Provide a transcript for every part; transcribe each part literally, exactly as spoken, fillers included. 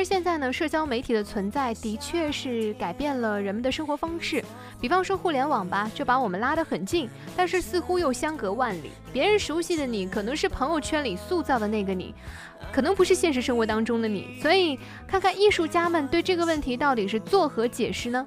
是现在呢，社交媒体的存在的确是改变了人们的生活方式。比方说互联网吧，就把我们拉得很近，但是似乎又相隔万里。别人熟悉的你，可能是朋友圈里塑造的那个你，可能不是现实生活当中的你。所以看看艺术家们对这个问题到底是作何解释呢？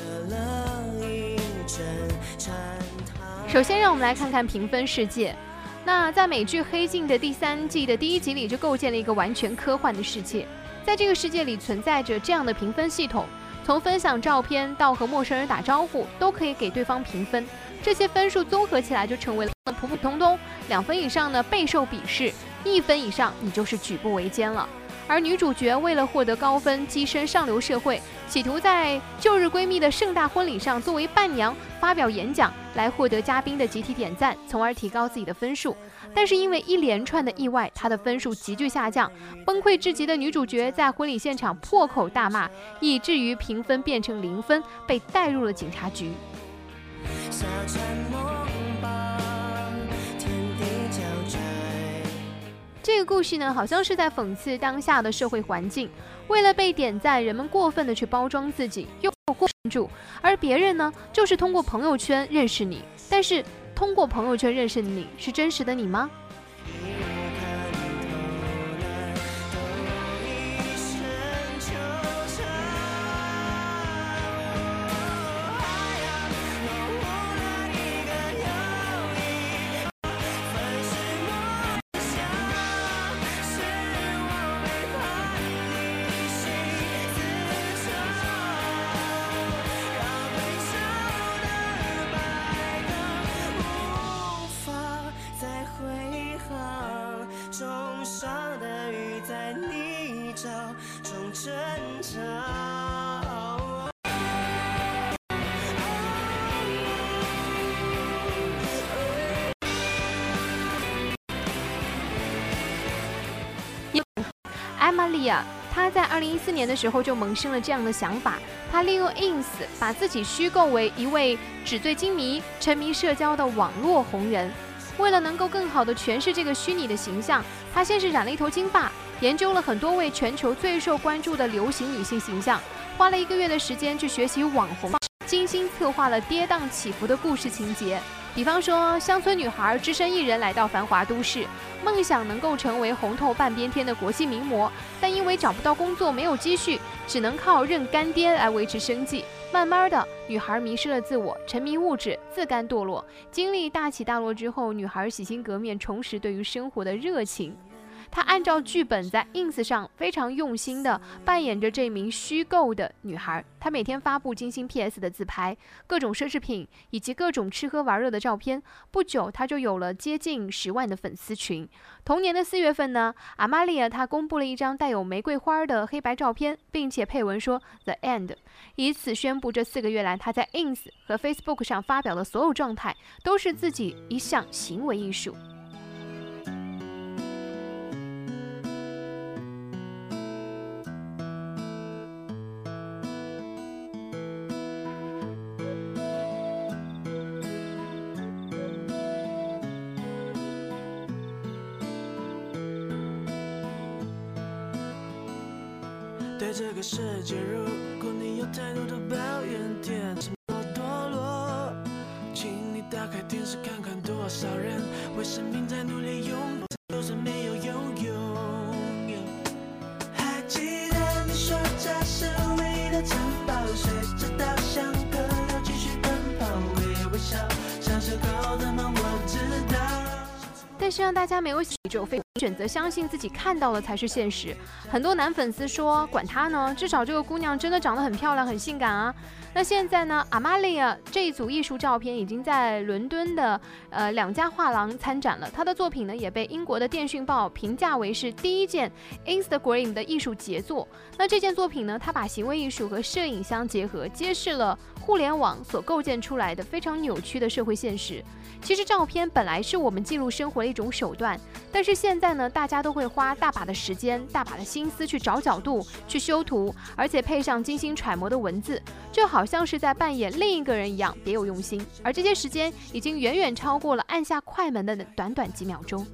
首先让我们来看看评分世界。那在美剧《黑镜》的第三季的第一集里，就构建了一个完全科幻的世界。在这个世界里存在着这样的评分系统，从分享照片到和陌生人打招呼，都可以给对方评分。这些分数综合起来就成为了普普通通，两分以上呢备受鄙视，一分以上你就是举步维艰了。而女主角为了获得高分跻身上流社会，企图在旧日闺蜜的盛大婚礼上作为伴娘发表演讲，来获得嘉宾的集体点赞，从而提高自己的分数。但是因为一连串的意外，她的分数急剧下降，崩溃至极的女主角在婚礼现场破口大骂，以至于评分变成零分，被带入了警察局。这个故事呢，好像是在讽刺当下的社会环境，为了被点赞，人们过分的去包装自己，又过关注，而别人呢，就是通过朋友圈认识你，但是通过朋友圈认识的你是真实的你吗？艾玛利亚，她在二零一四年的时候就萌生了这样的想法，她利用 ins 把自己虚构为一位纸醉金迷、沉迷社交的网络红人。为了能够更好地诠释这个虚拟的形象，她先是染了一头金发，研究了很多位全球最受关注的流行女性形象，花了一个月的时间去学习网红，精心策划了跌宕起伏的故事情节。比方说，乡村女孩只身一人来到繁华都市，梦想能够成为红透半边天的国际名模，但因为找不到工作，没有积蓄，只能靠认干爹来维持生计。慢慢的，女孩迷失了自我，沉迷物质，自甘堕落。经历大起大落之后，女孩洗心革面，重拾对于生活的热情。她按照剧本在 ins 上非常用心地扮演着这名虚构的女孩。她每天发布精心 P S 的自拍，各种奢侈品以及各种吃喝玩乐的照片。不久，她就有了接近十万的粉丝群。同年的四月份呢，阿玛利亚她公布了一张带有玫瑰花的黑白照片，并且配文说 The End， 以此宣布这四个月来她在 ins 和 Facebook 上发表的所有状态都是自己一项行为艺术。 对这个世界，如果你有太多的抱怨，天这么堕落，请你打开电视看看多少人为生命在努力拥有，就算没有拥有。还记得你说这是唯一的城堡，随着稻香河流继续奔跑，微微笑，小时候的梦我知道。 但是让大家没有宇宙非选择相信自己看到了才是现实。很多男粉丝说，管他呢，至少这个姑娘真的长得很漂亮，很性感啊。那现在呢，阿玛利亚这一组艺术照片已经在伦敦的呃两家画廊参展了。她的作品呢，也被英国的电讯报评价为是第一件 Instagram 的艺术杰作。那这件作品呢，它把行为艺术和摄影相结合，揭示了互联网所构建出来的非常扭曲的社会现实。其实照片本来是我们记录生活的一种手段，但是现在呢，大家都会花大把的时间、大把的心思去找角度、去修图，而且配上精心揣摩的文字，就好像是在扮演另一个人一样，别有用心。而这些时间已经远远超过了按下快门的短短几秒钟。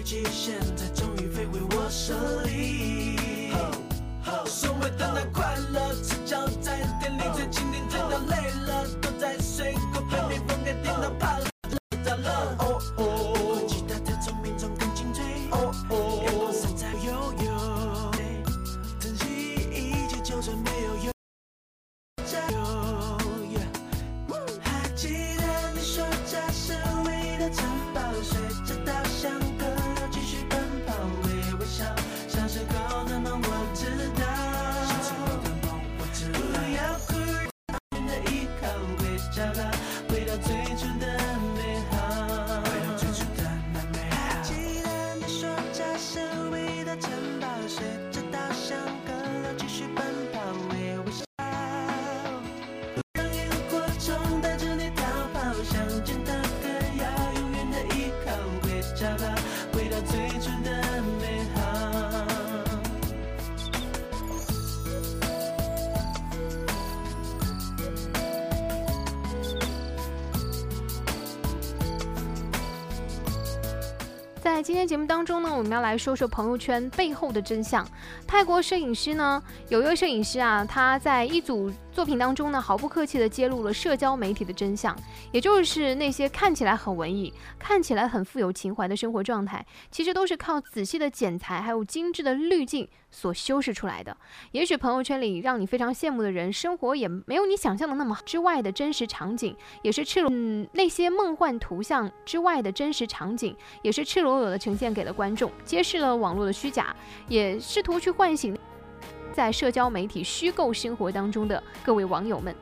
机，现在终于飞回我手里。所谓的那快乐，赤脚在店里最蜻蜓，最到累了，都在睡过被蜜蜂给叮到怕了，到了。哦哦，其他的聪明中更精粹。哦哦，阳光闪在悠悠，珍惜一切，就算没有有。加油！还记得你说这是唯一的城堡，随着稻香河流继续奔跑，微微笑，小时候的梦我知道，小时候的梦我知道，不要哭，远的依靠，会找到回到最初的美好，回到最初的那美好。还记得你说这是唯一的城堡，随着稻香河流继续奔跑，微微笑。带着你逃跑，想见的歌要永远的依靠，会找到回到最初的美好。 在今天节目当中呢，我们要来说说朋友圈背后的真相。泰国摄影师呢，有一位摄影师啊，他在一组作品当中呢，毫不客气地揭露了社交媒体的真相，也就是那些看起来很文艺、看起来很富有情怀的生活状态，其实都是靠仔细的剪裁还有精致的滤镜所修饰出来的。也许朋友圈里让你非常羡慕的人，生活也没有你想象的那么好之外的真实场景，也是赤裸嗯那些梦幻图像之外的真实场景，也是赤裸裸的呈现给了观众，揭示了网络的虚假，也试图去唤醒在社交媒体虚构生活当中的各位网友们。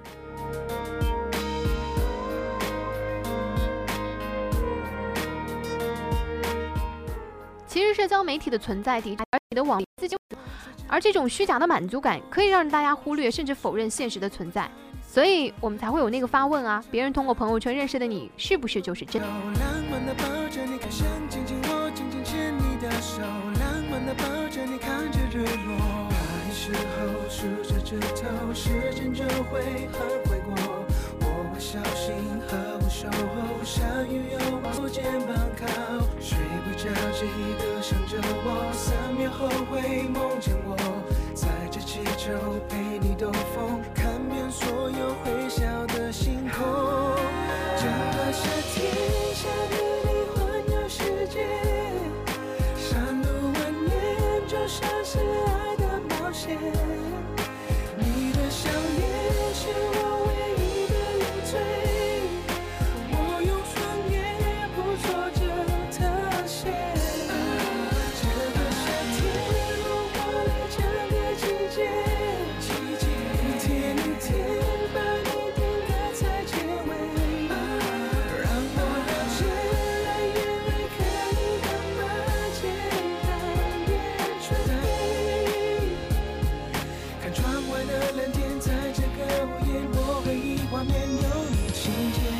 其实社交媒体的存在的确，而你的网自己，而这种虚假的满足感可以让大家忽略甚至否认现实的存在，所以我们才会有那个发问啊，别人通过朋友圈认识的你，是不是就是真的？ 浪漫的抱着你，想紧紧握紧紧牵你的手，浪漫的抱着你，看着日落。怕你时候数着指头，时间就会很快过。我会小心呵护守候，下雨有我肩膀靠，睡不着记得想着我，三秒后会梦见我，载着气球陪你兜风，看遍所有会笑的星空。整个夏天下雨里环游世界，山路蜿蜒就像是爱的冒险，你的笑脸是我唯一的累赘，我用双眼捕捉着特写。这个夏天落花里整个季节，一天一天把你定格在结尾，让我了解爱原来可以那么简单点缀。看窗外的蓝天，在这个午夜，我回忆画面有你情节。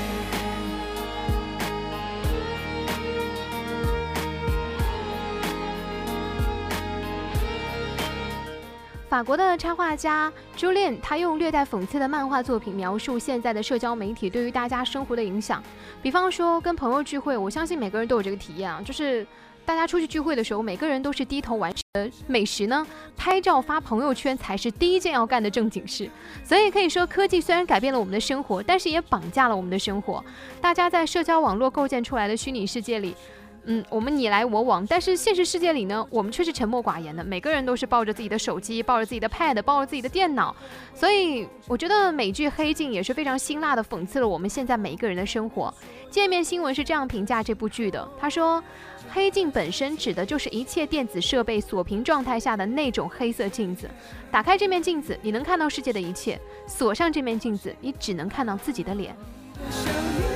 法国的插画家 Julien， 他用略带讽刺的漫画作品描述现在的社交媒体对于大家生活的影响。比方说跟朋友聚会，我相信每个人都有这个体验啊，就是大家出去聚会的时候，每个人都是低头玩美食呢，拍照发朋友圈才是第一件要干的正经事。所以可以说，科技虽然改变了我们的生活，但是也绑架了我们的生活。大家在社交网络构建出来的虚拟世界里，嗯，我们你来我往，但是现实世界里呢，我们却是沉默寡言的。每个人都是抱着自己的手机，抱着自己的 pad， 抱着自己的电脑。所以我觉得美剧《黑镜》也是非常辛辣的讽刺了我们现在每一个人的生活。界面新闻是这样评价这部剧的，他说，黑镜本身指的就是一切电子设备锁屏状态下的那种黑色镜子。打开这面镜子，你能看到世界的一切；锁上这面镜子，你只能看到自己的脸。 想你